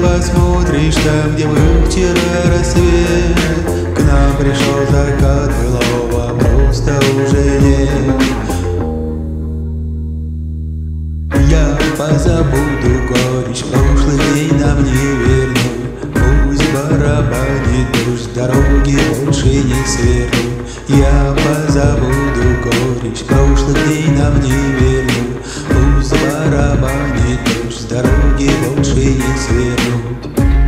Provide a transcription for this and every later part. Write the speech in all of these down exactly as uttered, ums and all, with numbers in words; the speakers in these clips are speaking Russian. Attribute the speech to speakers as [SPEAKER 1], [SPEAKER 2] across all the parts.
[SPEAKER 1] посмотришь там, где был вчера рассвет. К нам пришел закат, былого просто уже нет. Я позабуду горечь прошлых дней, нам не верну. Пусть барабанит дождь, дороги больше не сверну. Я позабуду горечь прошлых дней, нам не верну. Пусть барабанит дождь, дороги больше не свернут.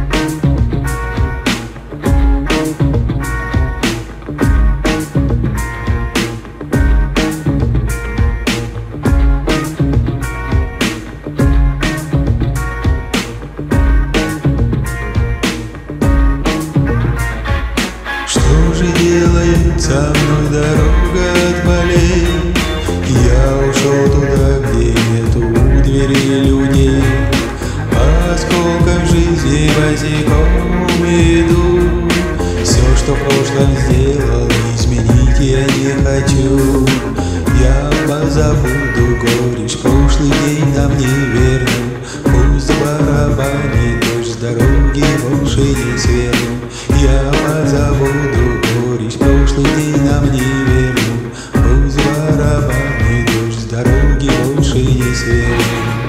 [SPEAKER 1] Что же делает со мной дорога от полей? Я ушел туда, где нету у двери людей. По осколкам жизни босиком иду. Все, что в прошлом сделал, изменить я не хочу. Я позабуду горечь прошлых дней, нам не верну. Пусть барабанит дождь, дороги больше не сверну. Я позабуду горечь прошлых дней, нам не верну. Пусть барабанит дождь, дороги больше не сверну.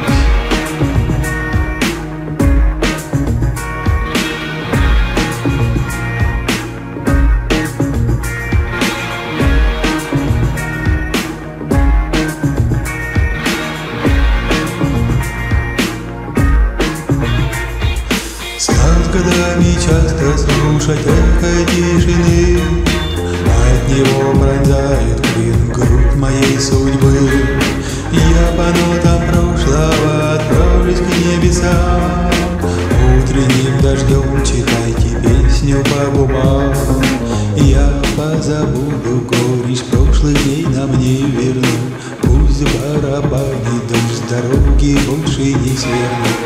[SPEAKER 1] С годами часто слушать эхо тишины, от него пронзает клин грудь моей судьбы. Я по нотам прошлого отправлюсь к небесам. Утренним дождем читайте песню по губам. Я позабуду горечь прошлых дней, нам не верну. Пусть барабанит дождь, дороги больше не сверну.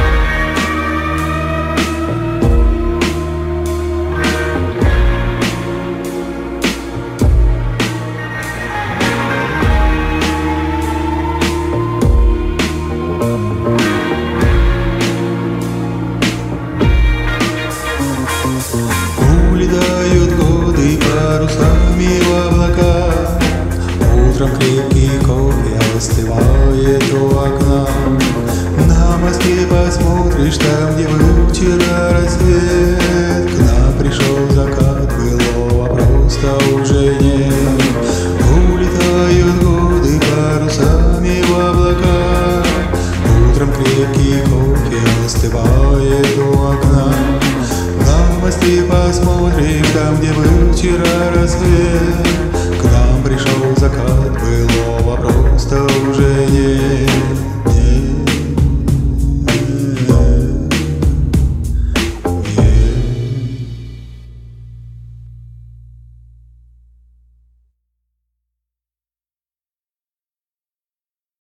[SPEAKER 1] Улетают годы парусами в облака. Утром крепкий кофе остывает у окна. На мосте посмотришь там, где был вчера рассвет. К нам пришел закат, былого просто уже нет. Улетают годы парусами в облака. Утром крепкий кофе остывает у окна. На мосте посмотрим там, где был вчера рассвет.